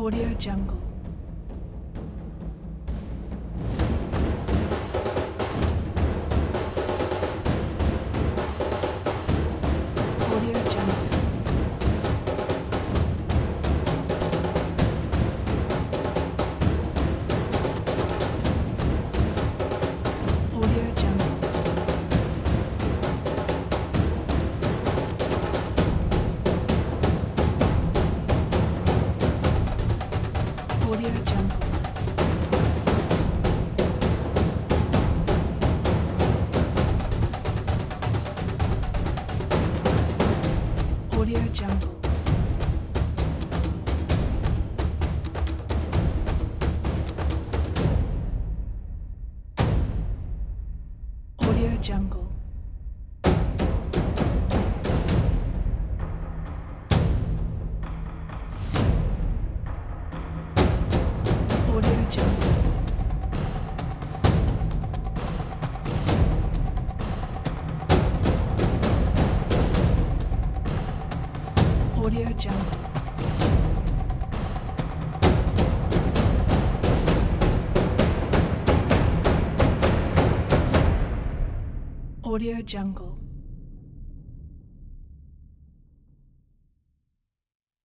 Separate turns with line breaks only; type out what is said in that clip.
Audio Jungle. Audio Jungle. Audio Jungle. Audio Jungle. Audio Jungle. Audio Jungle. Audio Jungle. Audio Jungle. Audio Jungle.